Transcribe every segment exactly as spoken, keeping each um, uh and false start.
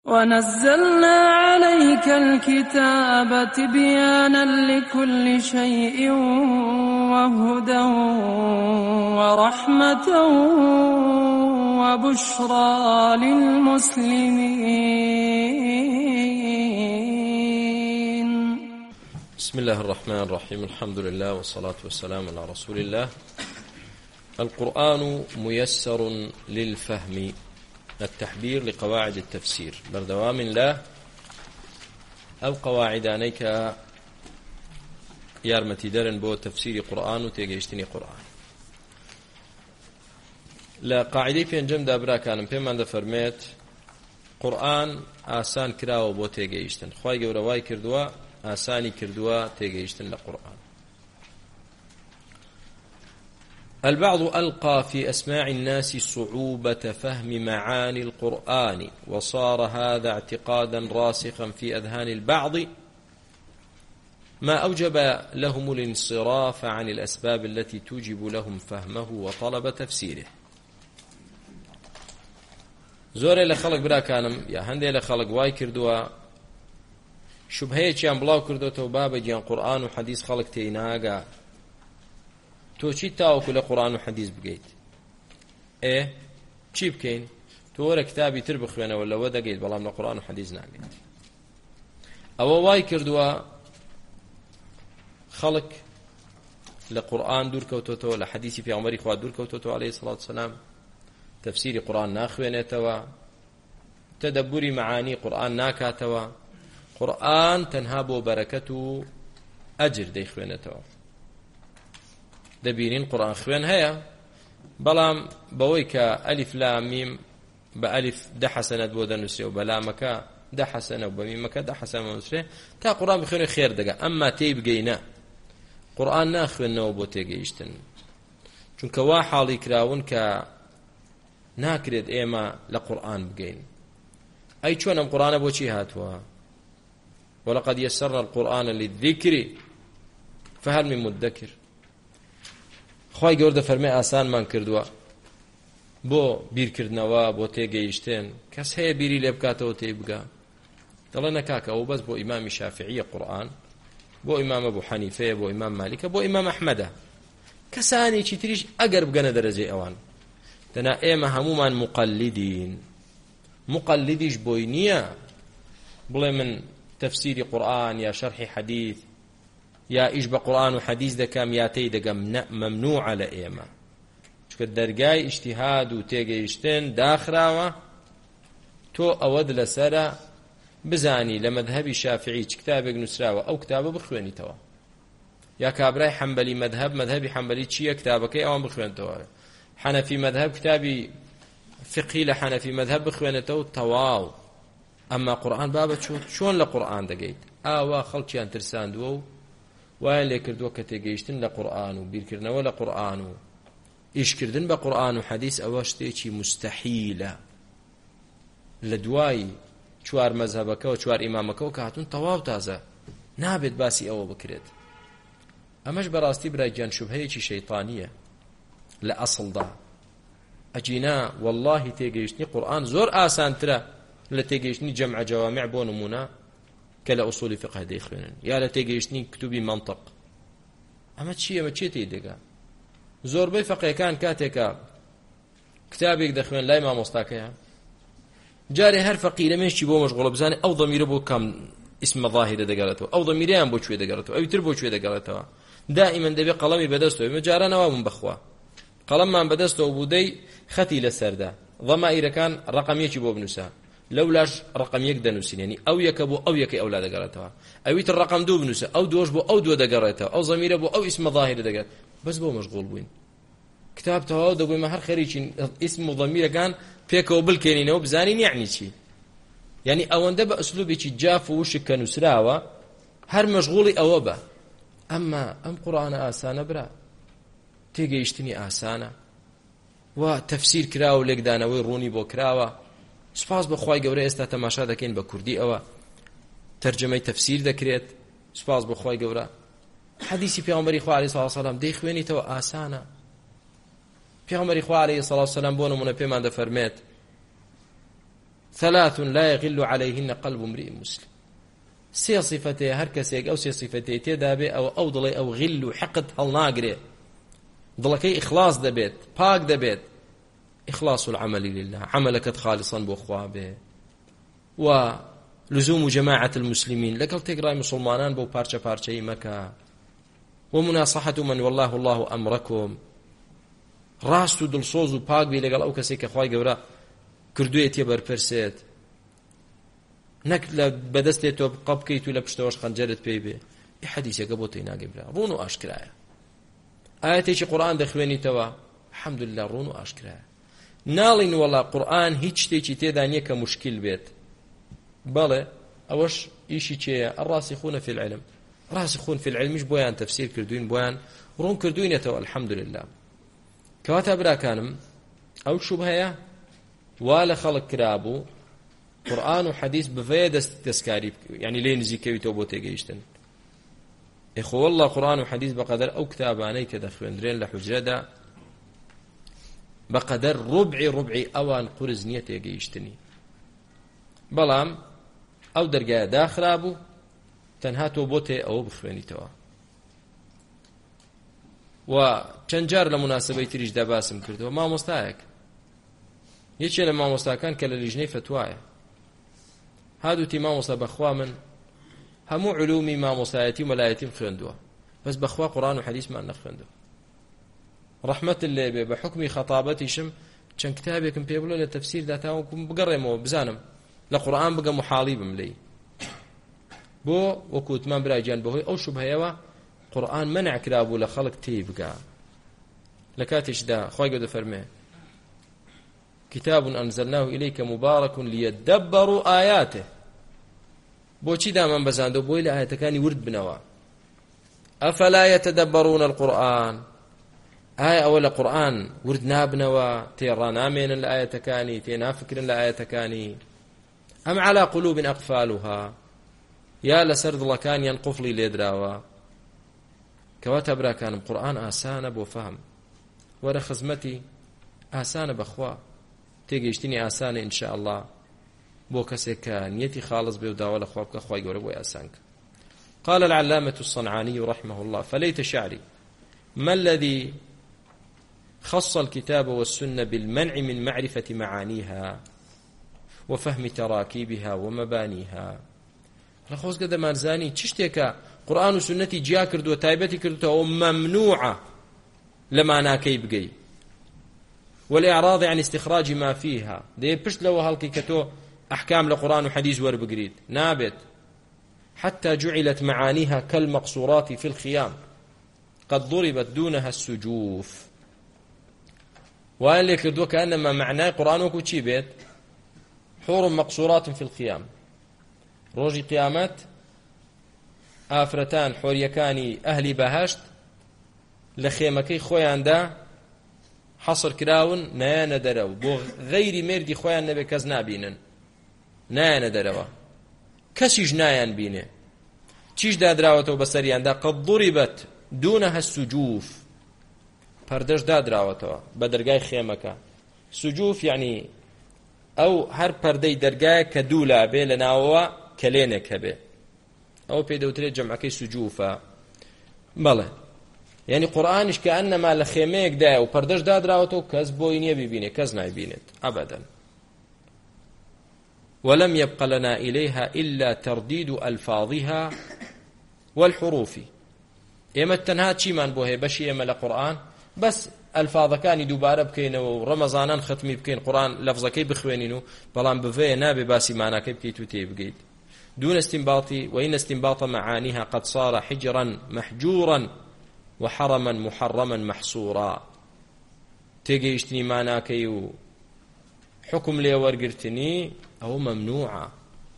ونزلنا عليك الكتاب تبيانا لكل شيء وهدى ورحمة وبشرى للمسلمين. بسم الله الرحمن الرحيم. الحمد لله والصلاة والسلام على رسول الله. القرآن ميسر للفهم. التحبير لقواعد التفسير بردوام الله أو قواعدانيك يارمتي درن بو تفسير قرآن وتيجيشتني قرآن. لا قاعدة في انجم دابرا كانم بيمان دا فرميت قرآن آسان كراو بو تيجيشتن خواهي قورواي كردوا آساني كردوا تيجيشتن لقرآن. البعض ألقى في أسماع الناس صعوبة فهم معاني القرآن، وصار هذا اعتقادا راسخا في أذهان البعض، ما أوجب لهم الانصراف عن الأسباب التي توجب لهم فهمه وطلب تفسيره. زۆرێ لە خەڵک برا کانم یا هەندێک لە خەڵک وای کردووە شوبهەیەکیان بڵاو کردوتەوە بابە گیان قورئان و حەدیث خەڵک تێی ناگا، تۆ چی تاوەکو لە قورئان و حەدیث بگەیت؟ ئێ چی بکەین؟ تۆ وەرە کتابی تر بخوێنەوە لەوە دەگەیت بەڵام لە قورئان و حەدیث ناگەیت. ئەوە وای کردووە خەڵک لە قورئان دوورکەوتۆتەوە، لە حەدیثی پێغەمبەری خوا دوورکەوتۆتەوە عەلەیهی سەڵاتو وسەلام، تفسیری قورئان ناخوێنێتەوە، تەدەبوری معانی قورئان ناکاتەوە، قورئان تەنها بۆ بەرەکەت و ئەجر دەیخوێنێتەوە. دەبینین قورئان خوێن هەیە، بەڵام بەوەی کە ئەلیف لام میم بە ئەلیف دە حەسەنەت بۆ دەنووسێ و بە لامەکە دە حەسەنە و بە میمەکە دە حەسەنە دەنووسێ تا قورئان بخوێنێ خێر دەگا، ئەمما تێی بگەینە قورئان ناخوێنەوە بۆ تێگەیشتن، چونکە وا حاڵی کراون کە ناکرێت ئێمە لە قورئان بگەین. ئەی چۆن ئەم قورئانە بۆچی هاتووە؟ وەلەقەد یەسەرنا القورئان للذیکر فهل من مدەکر. خی گەوردە فەرمێ ئاسانمان کردووە بۆ بیرکردنەوە، بۆ تێگەیشتن. کەس هەیە بیری لێ بکاتەوە تێی بگا؟ دەڵێ نەکاکە ئەو بەس بۆ ئیمامی شافعیە قورئان، بۆ ئیمام ئەبوو حەنیفەیە، بۆ ئیمام مالیکە، بۆ ئیمام ئەحمەدە. کەسانێکی تریش ئەگەر بگەنە دەرەجەی ئەوان، دەنا ئێمە هەمومان مقەلیدین. مقەلیدیش بۆی نییە بڵێ من تەفسیری قورئان یا شەرحی حەدیث یا ئیش بە قورئان و حەدیث دەکەم یا تێی دەگەم، نە، مەمنوعە لە ئێمە، چونکە دەرگای ئیجتیهاد و تێگەیشتن داخراوە. تۆ ئەوەت لەسەرە بزانی لە مەذهەبی شافعی چ کتابێک نووسراوە ئەو کتابە بخوێنیتەوە، یا کابرای حەنبەلی مەذهب مەذهبی حەنبەلی چییە کتابەکەی ئەوان بخوێنتەوە، حەنەفی مەذهب کتابی فقهی لە حەنەفی مەذهب بخوێنێتەوە تەواو. ئەمما قورئان بابە چۆن لە قورئان دەگەیت؟ ئاوا خەڵکیان ترساندووە و وایان لێ کردووە کە تێگەیشتن لە قورئان و بیرکردنەوە لە قورئان و ئیشکردن بە قورئان و حەدیث ئەوە شتێکی مستەحیلە. لە دوای چوار مەذهبەکە و چوار ئیمامەکەەوە کە هاتوون تەواو تازە نابێت باسی ئەوە بکرێت. ئەمەش بەڕاستی برای گیان شوبهەیەکی شەیطانیە لە ئەسڵدا. ئەجینا وەڵڵاهی تێگەیشتنی قورئان زۆر ئاسانترە لە تێگەیشتنی جەمع جەوامع بۆ نمونە کە لە ئوسولی فقه دەیخوێنن، یا لە تێگەیشتنی کتوبی منطق. ئەمە چییە؟ ئەمە چێتی دەگا؟ زۆربەی فەقێکان کاتێکە کتابێک دەخوێن لای مامۆستاکەیە، جارێ هەر فەقیرەمێشی بۆ مەشغوڵە بزانێ ئەو ضەمیرە بۆ کام ئیسمە ظاهرە دەگەڕێتەوە، ئەو ضەمیرەیان بۆ کوێ دەگەڕێتەوە، ئەوی تر بۆ کوێ دەگەڕێتەوە. دائیمەن دەبێت قەڵەمی بەدەستەوە. ئێمە جارانەوە من بەخوا قەڵەممان بەدەستەوە بوودەی خەتی لەسەردا، ضەمائیرەکان ڕەقەمێکی بۆ بنووسە، لەولاش ڕقم یەک دەنووسین، یعنی ئەو یەکە بۆ ئەو یەکەی ئەولا دەگەڕێتەوە، ئەویتر ڕقم دوو بنووسە، ئەو دووەش بۆ ئەو دووە دەگەڕێتەوە، ئەو زەمیرە بۆ ئەو ئیسمە ظاهرە دەگەڕێت. بەس بۆ مەشغوڵ بووین کتاب تەواو دەبوویمە هەر خەریکی ئیسم و ضەمیرەکان پێکەوە بلکێنینەوە بزانین یعنی چی. یعنی ئەوەندە بە ئەسلوبێکی جاف و وشک کە نووسراوە هەر مەشغوڵی ئەوە بە. ئەمما ئەم قورئانە ئاسانە برا، تێگەیشتنی ئاسانە و تەفسیر کراوە و لێکدانەوەی ڕوونی بۆ کراوە. سپاس بەخوای گەورە ئێستا تەماشا دەکەین بە کوردی ئەوە تەرجەمەی تەفسیر دەکرێت. سپاس بەخوای گەورە حەدیثی پێغەمبەری خوا عەلەیهی سەڵاتو وسەلام دەیخوێنیتەوە ئاسانە. پێغەمبەری خوا عەلەیهی سەڵاتو وسەلام بۆ نمونە پێمان دەفەرمێت ثلاث لا يغل عليهن قلب امرئ مسلم سي صفتي هر کەسێک ئەو سێ صفتەی تێدا بێ ئەو ئەو دڵێ ئەو غل و حقد هەڵناگرێ دڵەکەی ئیخلاص دەبێت پاک دەبێت إخلاص العمل لله عملك خالصا بۆ خوا بێ و لزوم جماعة المسلمين لەگەڵ تێگرای مسلمانان بۆ پارچە پارچەی مەکە ومناصحة من والله الله أمركم ڕاست و دڵسۆز و پاک بێ لەگەڵ ئەو کەسێک کە خوای گەورە کردوویەتیە بەرپرسێت نەک لە بەدەستێت تۆ قەڵ بکەیت و لە پشتەوەش خەنجەرت پێی بێ ئی حەدیسێکە بۆ تێی ناگەیبرا ڕوون و ئاشکرایە ئاەتێکی قورئان دەخوێنیتەوە الحەمدولله ڕوون و ئاشکرایە ناڵین وەڵا قورئان هیچ شتێکی تێدا نییە کە موشکیل بێت بەڵێ ئەوەش ئیشی چێیە الراسخون في العلم راسخون في العلمش بۆیان تەفسیر کردوین بۆیان ڕوون کردوینێتەوە الحەمدولله کەواتە براکانم ئەو شوبهەیە وا لە خەڵک کرابوو قورئان و حەدیث بڤەیە دەست دەستکاری یعنی لێ نزیکەویتەوە بۆ تێگەیشتن ئێخۆ وەڵڵا قورئان و حەدیث بەقەدەر ئەو کتابانەی کە دەخوێندرێن لە حوجرەدا بەقەدەر ڕوبعی ڕوبعی ئەوان قورس نییە تێگەیشتنی بەڵام ئەو دەرگایە داخرابوو تەنها تۆ بۆ تێ ئەوە بخوێنیتەوە و چەند جار لە مناسبەی تریشدا باسم کردەوە مامۆستایەک یەکێ لە مامۆستاکان کە لە لیژنەی فتوایە هادووتی مامۆستا بەخوا من هەموو علومی مامۆستایەتی و مەلایەتیم خوێندووە بەس بەخوا قورئان و حەدیثمان نەخوێندووە ڕەحمەت لێ بێ بە حوکمی خەتابەتیشم چەند کتابێکم پێ بڵێ لە تەفسیردا تاوەکوم بگەڕێمەوە بزانم لە قورئان بگەم و حاڵی بم لێی بۆ وەکوتمان برایجان بەهۆی ئەو شوبهەیەوە قورئان منع کرابوو لە خەڵک تێی بگا لە کاتێشدا خوای گەورە دەفەرمێ كتاب أنزلناه إليك مبارك ليدبروا آياته بۆچی دامان بەزاندەوە بۆی لە ئاەتەکانی ورد بنەوە ئەفەلا يتدبرون القورآن ئایا ئەوە لە قورئان ورد نابنەوە تێڕا نامێنن لە ئاەتەکانی تێ نافکرن لە ئاەتەکانی ئەم على قلوب أقفالها یا لەسەر دڵەکانیان قوفڵی لێدراوە کەواتە براکانم قورئان ئاسانە بۆ فەهم وەرە خزمەتی ئاسانە بەخوا تێگەیشتنی ئاسانە ئینشاء الله بۆ کەسێک کە نیەتی خاڵص بێ و داوا لە خوا بکە خوای گەورە بۆی ئاسان کە قال العلامة الصنعاني رحمه الله فليت شعري ما الذي خص الكتاب والسنة بالمنع من معرفة معانيها وفهم تراكيبها ومبانيها لخوز قد مارزاني تشتكى قرآن وسنة جاء كردو تايبتي كردو ممنوعة لما ناكي بقي والإعراض عن استخراج ما فيها دي بشت لو هالكي كتو أحكام لقرآن وحديث وربقريد نابت حتى جعلت معانيها كالمقصورات في الخيام قد ضربت دونها السجوف وقال لك كردو كأنما معناه قرآن وكو چي بيت حور مقصورات في الخيام روجي قيامت ئافرەتان حۆریەکانی ئەهلی بەهەشت لە خێمەکەی خۆیاندا حەسر کراون نایانە دەرەوە بۆ غەیری مێردی خۆیان نەبێ کەس نابینن نایانە دەرەوە کەسیش نایان بینێ چیش دادراوەتەوە بەسەریاندا قەد ضوریبەت دوونەها السجوف پەردەش دادراوەتەوە بە دەرگای خێمەکە سجوف یعنی ئەو هەر پەردەی دەرگایە کە دوو لابێ لە ناوەوە کەلێنێک هەبێ ئەو پێ دەوترێت جەمعەکەی سجوفە بەڵێ یعنی قورئانیش کە ئەنەما لە خێمەیەکدایە و پەردەش دادراوەتەوە کەس بۆی نییە ببینێ کەس نایبینێت ئەبەدەن ولم يبق لنا إليها إلا ترديد ألفاظها والحروف ئێمە تەنها چیمان بۆ هەیە بەشی ئێمە لە قورئان بەس ئەلفاظەکانی دووبارە بکەینەوە و ڕەمەزانان ختمی بکەین قورئان لەفزەکەی بخوێنین و بەڵام بڤەیە نابێ باسی ماناکەی بکەیت و تێ بگەیت دون استنباط وإن استنباط معانيها قد صار حجرا محجورا وحرما محرما محصورا تيجيشتني معناكي و حكم لي ورقرتني أو ممنوعة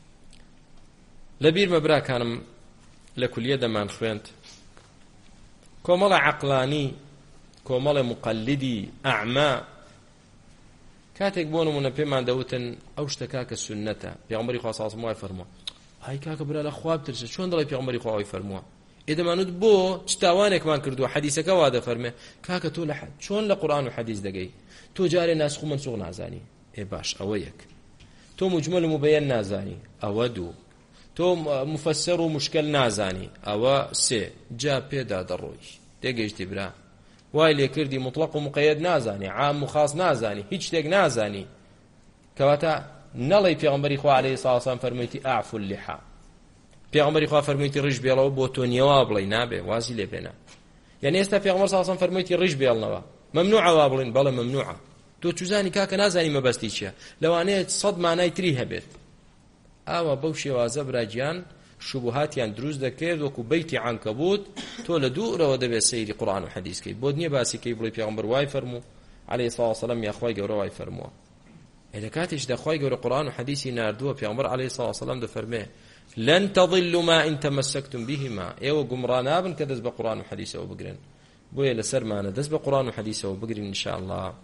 لبير مبرا كان لكل يد ما نخوينت كومال عقلاني كومال مقلدي أعمى كاتك بونو من بيمان دوتن أوشتكاك السنة بيغمبري خاصة ما يفرموا هاي كاك برا الأخواب ترسل شون ضلي بيغمبري خاصة يفرموا إذا ما ندبو تشتاوانك ما كردو حديثك وادا فرمي كاك تو لحد شون لقرآن وحديث دقي تو جاري ناس خو منسوغ نازاني إيه باش أويك تۆ مجمل و مبەیەن نازانی ئەوە دوو، تۆ مفەسەر و مشکل نازانی ئەوە سێ، جا پێدا دەڕۆی تێگەیشتی برا، وای لێ کردی مطلق و مقەیەد نازانی، عام و خاص نازانی، هیچ شتێک نازانی، کەواتە نەڵێی پێغەمبەری خوا عەلەیهی سڵاو وسەلام فەرموویەتی ئاعفو اللحا، پێغەمبەری خوا فەرموویەتی ڕیش بێڵەوە بۆ تۆ نیەوا بڵێ نابێ وازی لێ بێنە. یعنی ئێستا پێغەمبەر سڵاو وسەلام فەرموویەتی ڕیش بێڵنەوە مەمنوعە وا بڵێن، بەڵێ مەمنوعە، تۆ چوزانی کاکە نازانی مەبەستی چییە، لەوانەیە سەد مانای تری هەبێت. ئاوا بەو شێوازە براگیان شوبهاتیان دروست دەکرد وەکو بەیتی عنکەبوت، تۆ لە دوورەوە دەبێت سەیری قورئان و حەدیثکەی، بۆ نییە باسی کەی بڵێ پێغەمبەر وای فەرموو عەلەیهی سڵاو وسەلام یا خوای گەورە وای فەرمووە. لە کاتێکدا خوای گەورە قورئان و حەدیثی ناردووە، پێغەمبەر عەلەیهی سڵاو وسەلام دەفەرمێ لن تضلوا ما إن تمسكتم بهما، ئێوە گومڕا نابن کە دەست بە قورئان و حەدیثەوە بگرن، بۆیە لەسەرمانە دەست بە قورئان و حەدیثەوە بگرین إن شاء الله.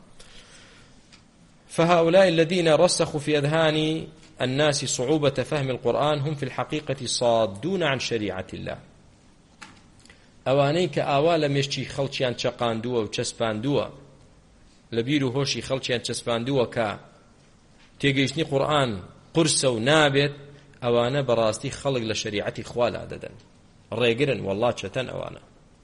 فهؤلاء الذين رسخوا في أذهان الناس صعوبة فهم القرآن هم في الحقيقة صادون عن شريعة الله. ئەوانەی کە ئاوا لە مێشتی خەڵکیان چەقاندووە و چەسپاندووە، لە بیر و هۆشی خەڵکیان چەسپاندووە کە تێگەیشتنی قورئان قورسە و نابێت، ئەوانە بەڕاستی خەڵک لە شریعەتی خوا لا دەدەن، ڕێگرن وەڵڵا چەتەن ئەوانە.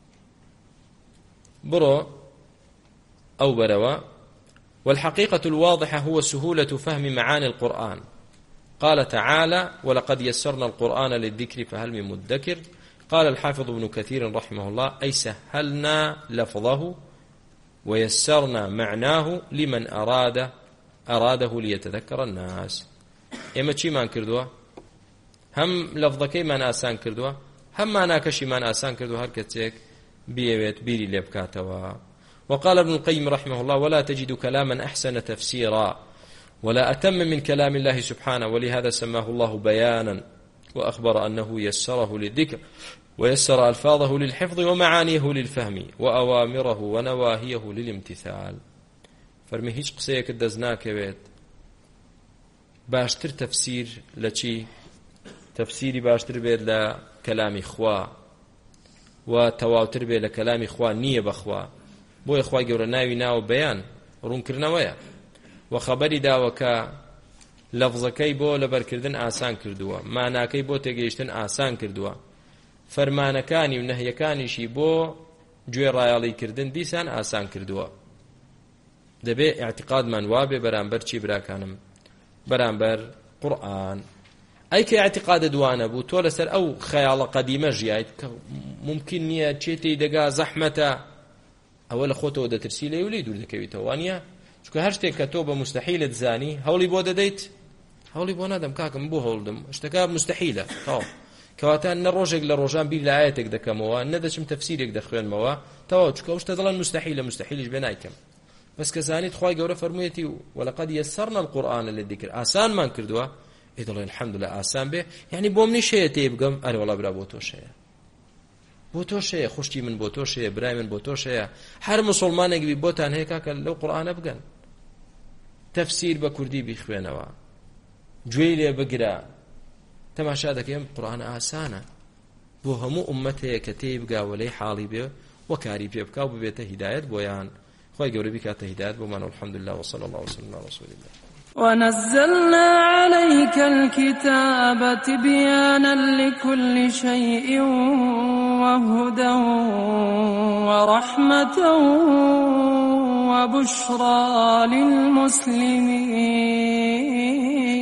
بڕۆ ئەو بەرەوە. والحقيقة الواضحة هو سهولة فهم معاني القرآن. قال تعالى ولقد يسرنا القرآن للذكر فهل من مدكر. قال الحافظ ابن كثير رحمه الله أي سهلنا لفظه ويسرنا معناه لمن أراد أراده ليتذكر الناس. إما چی مان کردووە؟ هم لفظەکەی مان ئاسان کردووە، هم ماناکەشی مان ئاسان کردووە، هەر کەسێک بيوێت بیری لێ بکاتەوە. وقال ابن القيم رحمه الله ولا تجد كلاما أحسن تفسيرا ولا أتم من كلام الله سبحانه، ولهذا سماه الله بيانا وأخبر أنه يسره للذكر ويسر ألفاظه للحفظ ومعانيه للفهم وأوامره ونواهيه للامتثال. فرمي هیچ قسەیەک دەستناکەوێت باشتر تفسير لچی تفسيري باشتر بێت لە کەلامی خوا و تەواوتر بێت لە کەلامی خوا نییە بەخوا، بۆیە خوای گەورە ناوی ناو بەیان ڕوونکردنەوەیە و خەبەری داوە کە لەفزەکەی بۆ لەبەرکردن ئاسان کردووە، ماناکەی بۆ تێگەیشتن ئاسان کردووە، فەرمانەکانی و نەهیەکانیشی بۆ گوێ ڕایەڵیکردن دیسان ئاسان کردووە. دەبێ ئیعتیقادمان وابێ بەرامبەر چی براکانم؟ بەرامبەر قورئان. ئەی کە ئیعتیقادە دوانە بوو، تۆ لەسەر ئەو خەیاڵە قەدیمە ژیایت کە ممکن نییە چێتی دەگا زەحمەتە، ئەوە لە خۆتەوە دەترسی لێ و لێی دوور دەکەویتەوە، وانە؟ چونکە هەر شتێک کە تۆ بە مستەحیلت زانی هەوڵی بۆ دەدەیت، هەوڵی بۆ نادەم کاکەم بۆ هەوڵدم، شتەکە مستەحیلە. کەواتە نە ڕۆژێک لە ڕۆژان بیر لە ئایەتێک دەکەمەوە، نەدەچم تەفسیرێک دەخوێنمەوە، تەواو چونکە ئەو شتە دەڵێن مستەحیلە، مستەحیلیش بێ نایکەم. بەس کە زانیت خوای گەورە فەرموویەتی وەلەقەد یەسەرنا القورئان للذکر، ئاسانمان کردووە، ئێ دەڵێن الحەمدولله ئاسان بێ، یعنی بۆم نیشەیە تێ بگەم ئەرێ وەڵا برا بۆ تۆشەیە، بۆ تۆشەیە، خوشتی من بۆ تۆشەیە، برای من بۆ تۆشەیە، هەر مسڵمانێکی بۆتان هەیە کاکە لەو قورئانە بگەن، تەفسیر بە کوردی بیخوێنەوە، گوێی لێ بگرە، تەماشا دەکەم قورئانە ئاسانە، بۆ هەموو ئوممەتەیە کە تێی بگاوە لەی حاڵی بێ و کاری پێ بکا و ببێتە هیدایەت بۆیان. خوای گەورە بیکاتە هیدایەت بۆمان. الحەمدولله وصلی الله وسلم على رسول الله. ونزلنا عليك الكتاب تبيانا لكل شيء وهدى ورحمة وبشرى للمسلمين.